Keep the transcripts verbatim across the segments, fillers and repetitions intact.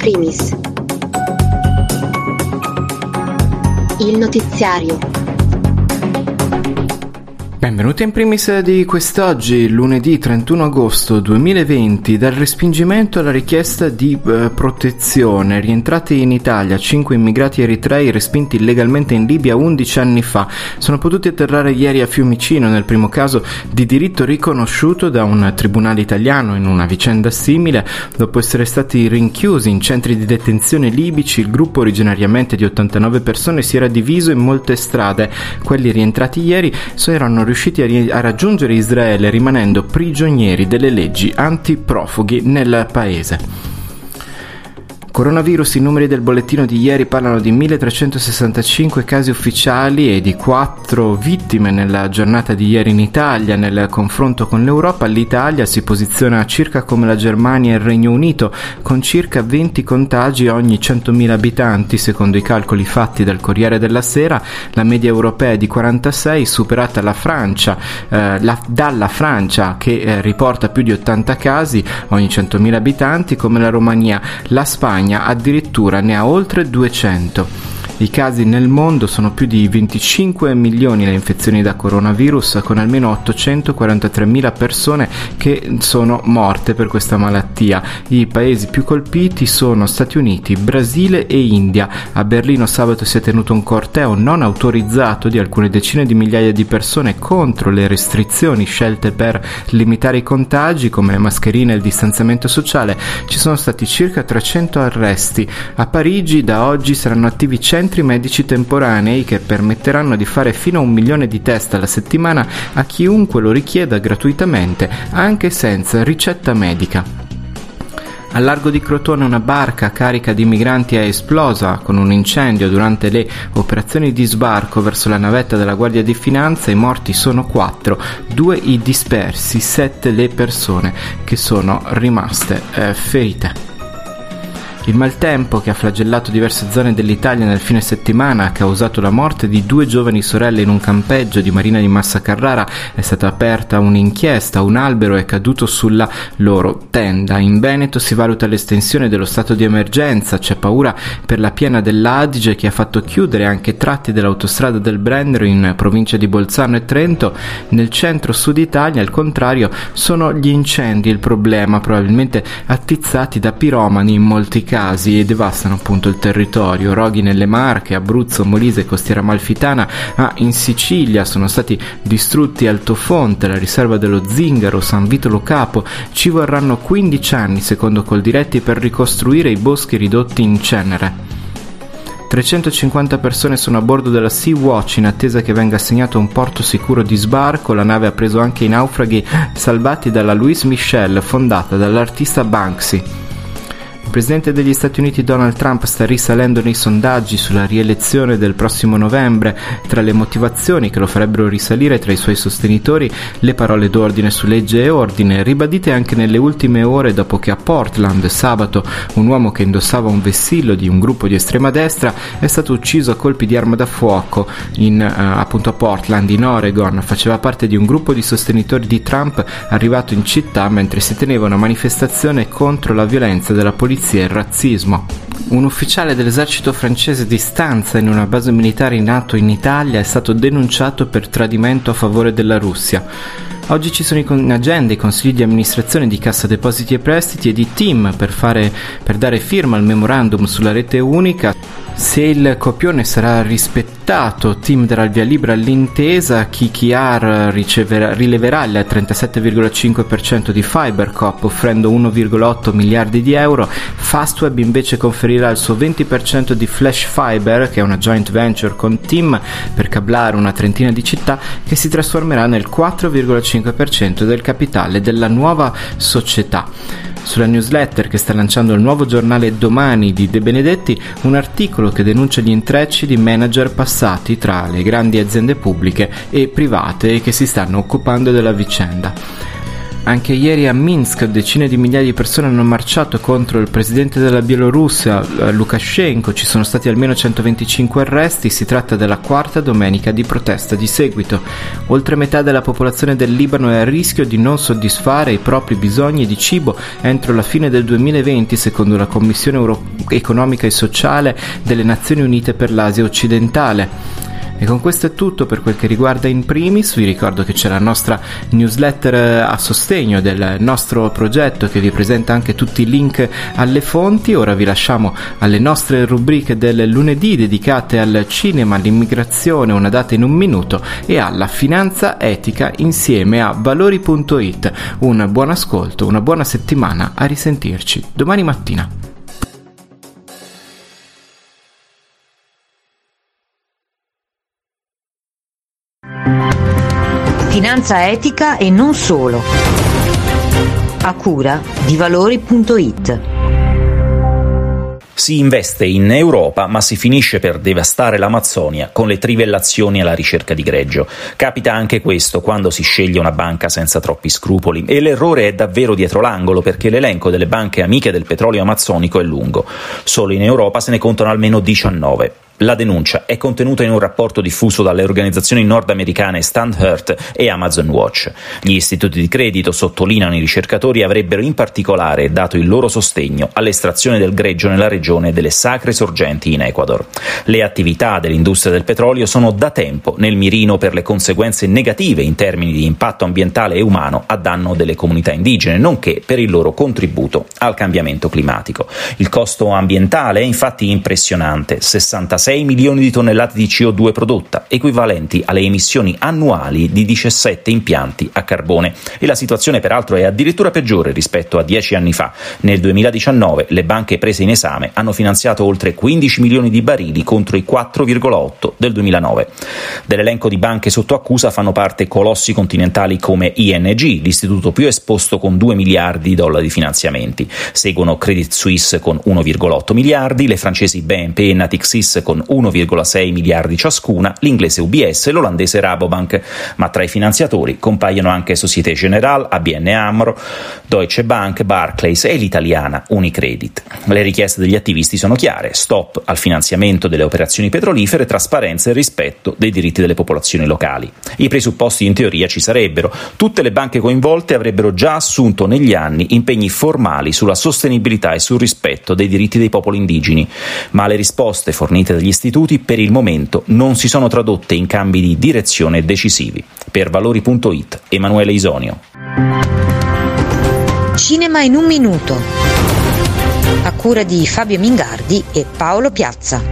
primis. Il notiziario. Benvenuti in primis di quest'oggi, lunedì trentuno agosto duemilaventi. Dal respingimento alla richiesta di eh, protezione. Rientrati in Italia cinque immigrati eritrei respinti illegalmente in Libia undici anni fa. Sono potuti atterrare ieri a Fiumicino, nel primo caso di diritto riconosciuto da un tribunale italiano in una vicenda simile. Dopo essere stati rinchiusi in centri di detenzione libici, il gruppo, originariamente di ottantanove persone, si era diviso in molte strade. Quelli rientrati ieri erano riusciti a, ri- a raggiungere Israele, rimanendo prigionieri delle leggi antiprofughi nel paese. Coronavirus. I numeri del bollettino di ieri parlano di milletrecentosessantacinque casi ufficiali e di quattro vittime nella giornata di ieri in Italia. Nel confronto con l'Europa, l'Italia si posiziona circa come la Germania e il Regno Unito, con circa venti contagi ogni centomila abitanti, secondo i calcoli fatti dal Corriere della Sera. La media europea è di quarantasei, superata la Francia, eh, la, dalla Francia che eh, riporta più di ottanta casi ogni centomila abitanti, come la Romania. La Spagna addirittura ne ha oltre duecento. I casi nel mondo sono più di venticinque milioni le infezioni da coronavirus, con almeno ottocentoquarantatremila persone che sono morte per questa malattia. I paesi più colpiti sono Stati Uniti, Brasile e India. A Berlino sabato si è tenuto un corteo non autorizzato di alcune decine di migliaia di persone contro le restrizioni scelte per limitare i contagi, come le mascherine e il distanziamento sociale. Ci sono stati circa trecento arresti. A Parigi da oggi saranno attivi centri medici temporanei che permetteranno di fare fino a un milione di test alla settimana a chiunque lo richieda gratuitamente, anche senza ricetta medica. Al largo di Crotone una barca carica di migranti è esplosa con un incendio durante le operazioni di sbarco verso la navetta della Guardia di Finanza. I morti sono quattro, due i dispersi, sette le persone che sono rimaste eh, ferite. Il maltempo, che ha flagellato diverse zone dell'Italia nel fine settimana, ha causato la morte di due giovani sorelle in un campeggio di Marina di Massa Carrara. È stata aperta un'inchiesta, un albero è caduto sulla loro tenda. In Veneto si valuta l'estensione dello stato di emergenza, c'è paura per la piana dell'Adige che ha fatto chiudere anche tratti dell'autostrada del Brennero in provincia di Bolzano e Trento. Nel centro-sud Italia, al contrario, sono gli incendi il problema, probabilmente attizzati da piromani in molti casi. casi e devastano appunto il territorio. Roghi nelle Marche, Abruzzo, Molise e Costiera Amalfitana. Ah, in Sicilia sono stati distrutti Altofonte, la riserva dello Zingaro, San Vito Lo Capo. Ci vorranno quindici anni, secondo Coldiretti, per ricostruire i boschi ridotti in cenere. trecentocinquanta persone sono a bordo della Sea-Watch in attesa che venga assegnato un porto sicuro di sbarco. La nave ha preso anche i naufraghi salvati dalla Louise Michel, fondata dall'artista Banksy. Il presidente degli Stati Uniti Donald Trump sta risalendo nei sondaggi sulla rielezione del prossimo novembre. Tra le motivazioni che lo farebbero risalire tra i suoi sostenitori, le parole d'ordine su legge e ordine, ribadite anche nelle ultime ore dopo che a Portland sabato un uomo che indossava un vessillo di un gruppo di estrema destra è stato ucciso a colpi di arma da fuoco in, uh, appunto a Portland, in Oregon. Faceva parte di un gruppo di sostenitori di Trump arrivato in città mentre si teneva una manifestazione contro la violenza della polizia e il razzismo. Un ufficiale dell'esercito francese di stanza in una base militare in NATO in Italia è stato denunciato per tradimento a favore della Russia. Oggi ci sono in agenda i consigli di amministrazione di Cassa Depositi e Prestiti e di Tim per, fare, per dare firma al memorandum sulla rete unica. Se il copione sarà rispettato, Tim darà il via libera all'intesa. K K R riceverà, rileverà il trentasette virgola cinque per cento di FiberCop offrendo uno virgola otto miliardi di euro. Fastweb invece conferirà il suo venti per cento di Flash Fiber, che è una joint venture con Tim per cablare una trentina di città, che si trasformerà nel quattro virgola cinque per cento del capitale della nuova società. Sulla newsletter che sta lanciando il nuovo giornale Domani di De Benedetti, un articolo che denuncia gli intrecci di manager passati tra le grandi aziende pubbliche e private che si stanno occupando della vicenda. Anche ieri a Minsk decine di migliaia di persone hanno marciato contro il presidente della Bielorussia, Lukashenko. Ci sono stati almeno centoventicinque arresti. Si tratta della quarta domenica di protesta di seguito. Oltre metà della popolazione del Libano è a rischio di non soddisfare i propri bisogni di cibo entro la fine del duemilaventi, secondo la Commissione Euro- Economica e Sociale delle Nazioni Unite per l'Asia Occidentale. E con questo è tutto per quel che riguarda In Primis. Vi ricordo che c'è la nostra newsletter a sostegno del nostro progetto che vi presenta anche tutti i link alle fonti. Ora vi lasciamo alle nostre rubriche del lunedì dedicate al cinema, all'immigrazione, una data in un minuto, e alla finanza etica insieme a valori punto it. Un buon ascolto, una buona settimana, a risentirci domani mattina. Finanza etica e non solo. A cura di valori punto it. Si investe in Europa, ma si finisce per devastare l'Amazzonia con le trivellazioni alla ricerca di greggio. Capita anche questo quando si sceglie una banca senza troppi scrupoli, e l'errore è davvero dietro l'angolo, perché l'elenco delle banche amiche del petrolio amazzonico è lungo. Solo in Europa se ne contano almeno diciannove. La denuncia è contenuta in un rapporto diffuso dalle organizzazioni nordamericane Stand.earth e Amazon Watch. Gli istituti di credito, sottolineano i ricercatori, avrebbero in particolare dato il loro sostegno all'estrazione del greggio nella regione delle Sacre Sorgenti in Ecuador. Le attività dell'industria del petrolio sono da tempo nel mirino per le conseguenze negative in termini di impatto ambientale e umano a danno delle comunità indigene, nonché per il loro contributo al cambiamento climatico. Il costo ambientale è infatti impressionante: sessantasei milioni di tonnellate di C O due prodotta, equivalenti alle emissioni annuali di diciassette impianti a carbone. E la situazione peraltro è addirittura peggiore rispetto a dieci anni fa. Nel duemiladiciannove le banche prese in esame hanno finanziato oltre quindici milioni di barili contro i quattro virgola otto del duemilanove. Dell'elenco di banche sotto accusa fanno parte colossi continentali come I N G, l'istituto più esposto con due miliardi di dollari di finanziamenti. Seguono Credit Suisse con uno virgola otto miliardi, le francesi B N P e Natixis con uno virgola sei miliardi ciascuna, l'inglese U B S e l'olandese Rabobank. Ma tra i finanziatori compaiono anche Société Générale, A B N AMRO, Deutsche Bank, Barclays e l'italiana Unicredit. Le richieste degli attivisti sono chiare: stop al finanziamento delle operazioni petrolifere, trasparenza e rispetto dei diritti delle popolazioni locali. I presupposti in teoria ci sarebbero. Tutte le banche coinvolte avrebbero già assunto negli anni impegni formali sulla sostenibilità e sul rispetto dei diritti dei popoli indigeni, ma le risposte fornite dagli istituti per il momento non si sono tradotte in cambi di direzione decisivi. Per valori punto it, Emanuele Isonio. Cinema in un minuto. A cura di Fabio Mingardi e Paolo Piazza.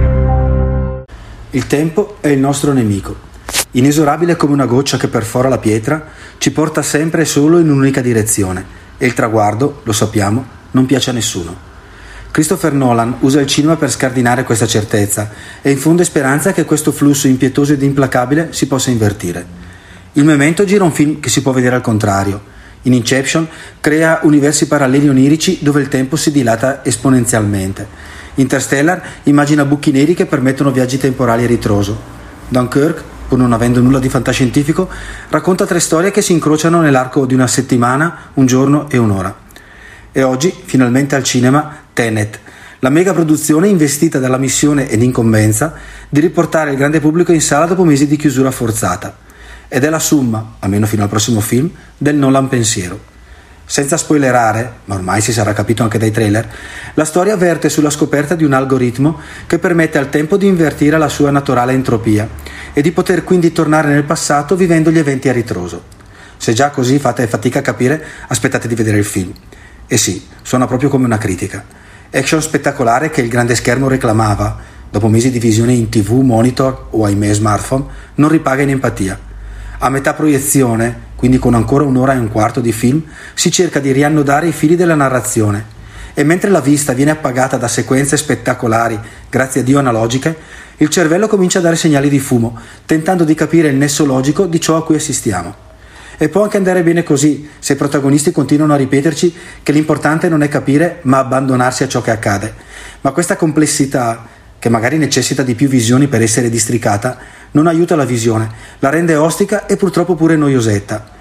Il tempo è il nostro nemico. Inesorabile come una goccia che perfora la pietra, ci porta sempre e solo in un'unica direzione. E il traguardo, lo sappiamo, non piace a nessuno. Christopher Nolan usa il cinema per scardinare questa certezza e infonde speranza che questo flusso impietoso ed implacabile si possa invertire. Il Memento gira un film che si può vedere al contrario. In Inception crea universi paralleli onirici dove il tempo si dilata esponenzialmente. Interstellar immagina buchi neri che permettono viaggi temporali a ritroso. Dunkirk, pur non avendo nulla di fantascientifico, racconta tre storie che si incrociano nell'arco di una settimana, un giorno e un'ora. E oggi, finalmente al cinema, Tenet, la mega produzione investita dalla missione ed incombenza di riportare il grande pubblico in sala dopo mesi di chiusura forzata. Ed è la summa, almeno fino al prossimo film, del Nolan pensiero. Senza spoilerare, ma ormai si sarà capito anche dai trailer, la storia verte sulla scoperta di un algoritmo che permette al tempo di invertire la sua naturale entropia e di poter quindi tornare nel passato vivendo gli eventi a ritroso. Se già così fate fatica a capire, aspettate di vedere il film. E sì, suona proprio come una critica. Action spettacolare che il grande schermo reclamava, dopo mesi di visione in tv, monitor o ahimè smartphone, non ripaga in empatia. A metà proiezione, quindi con ancora un'ora e un quarto di film, si cerca di riannodare i fili della narrazione. E mentre la vista viene appagata da sequenze spettacolari, grazie a Dio analogiche, il cervello comincia a dare segnali di fumo, tentando di capire il nesso logico di ciò a cui assistiamo. E può anche andare bene così, se i protagonisti continuano a ripeterci che l'importante non è capire, ma abbandonarsi a ciò che accade. Ma questa complessità, che magari necessita di più visioni per essere districata, non aiuta la visione, la rende ostica e purtroppo pure noiosetta.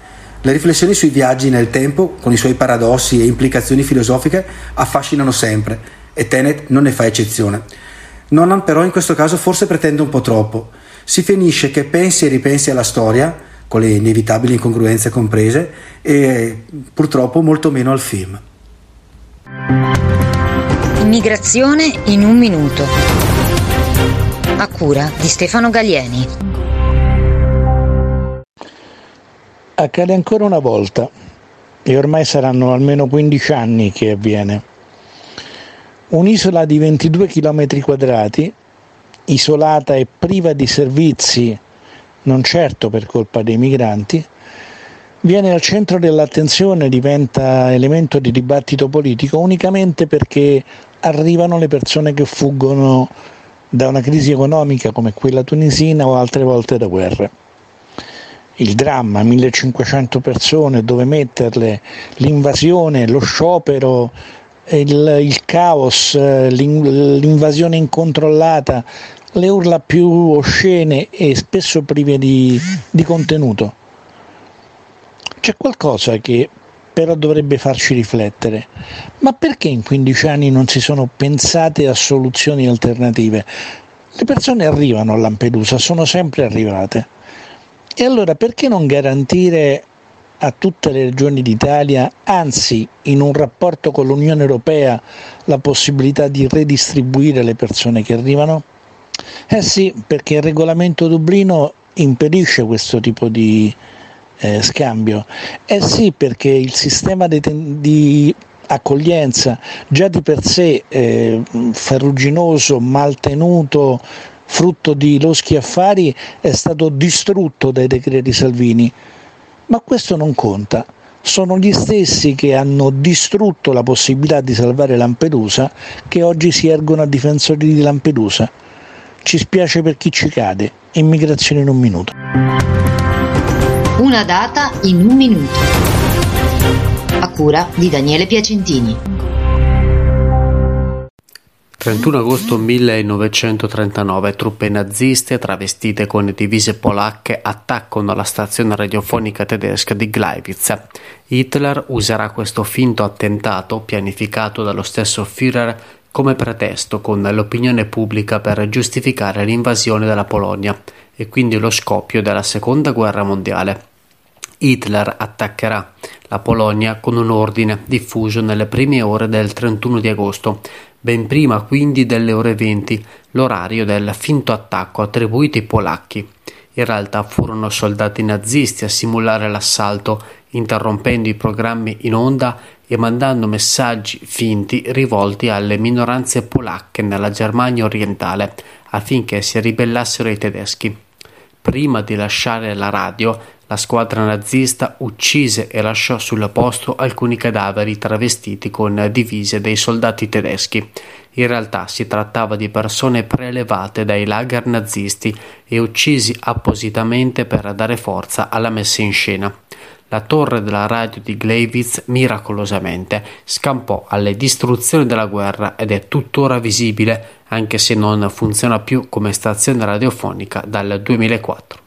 Le riflessioni sui viaggi nel tempo, con i suoi paradossi e implicazioni filosofiche, affascinano sempre, e Tenet non ne fa eccezione. Nolan però in questo caso forse pretende un po' troppo. Si finisce che pensi e ripensi alla storia, con le inevitabili incongruenze comprese, e purtroppo molto meno al film. Immigrazione in un minuto. A cura di Stefano Gallieni. Accade ancora una volta, e ormai saranno almeno quindici anni che avviene. Un'isola di ventidue chilometri quadrati, isolata e priva di servizi, non certo per colpa dei migranti, viene al centro dell'attenzione, diventa elemento di dibattito politico unicamente perché arrivano le persone che fuggono da una crisi economica come quella tunisina o altre volte da guerre. Il dramma, millecinquecento persone, dove metterle, l'invasione, lo sciopero, il, il caos, l'invasione incontrollata, le urla più oscene e spesso prive di, di contenuto. C'è qualcosa che però dovrebbe farci riflettere. Ma perché in quindici anni non si sono pensate a soluzioni alternative? Le persone arrivano a Lampedusa, sono sempre arrivate. E allora perché non garantire a tutte le regioni d'Italia, anzi in un rapporto con l'Unione Europea, la possibilità di redistribuire le persone che arrivano? Eh sì, perché il regolamento Dublino impedisce questo tipo di eh, scambio. Eh sì, perché il sistema di, di accoglienza, già di per sé eh, farruginoso, maltenuto, frutto di loschi affari, è stato distrutto dai decreti Salvini. Ma questo non conta. Sono gli stessi che hanno distrutto la possibilità di salvare Lampedusa che oggi si ergono a difensori di Lampedusa. Ci spiace per chi ci cade. Immigrazione in un minuto. Una data in un minuto. A cura di Daniele Piacentini. trentuno agosto millenovecentotrentanove, truppe naziste travestite con divise polacche attaccano la stazione radiofonica tedesca di Gleiwitz. Hitler userà questo finto attentato, pianificato dallo stesso Führer, come pretesto con l'opinione pubblica per giustificare l'invasione della Polonia e quindi lo scoppio della seconda guerra mondiale. Hitler attaccherà la Polonia con un ordine diffuso nelle prime ore del trentuno di agosto, ben prima quindi delle ore venti, l'orario del finto attacco attribuito ai polacchi. In realtà furono soldati nazisti a simulare l'assalto, interrompendo i programmi in onda e mandando messaggi finti rivolti alle minoranze polacche nella Germania orientale affinché si ribellassero ai tedeschi. Prima di lasciare la radio, la squadra nazista uccise e lasciò sul posto alcuni cadaveri travestiti con divise dei soldati tedeschi. In realtà si trattava di persone prelevate dai lager nazisti e uccisi appositamente per dare forza alla messa in scena. La torre della radio di Gleiwitz miracolosamente scampò alle distruzioni della guerra ed è tuttora visibile, anche se non funziona più come stazione radiofonica dal duemilaquattro.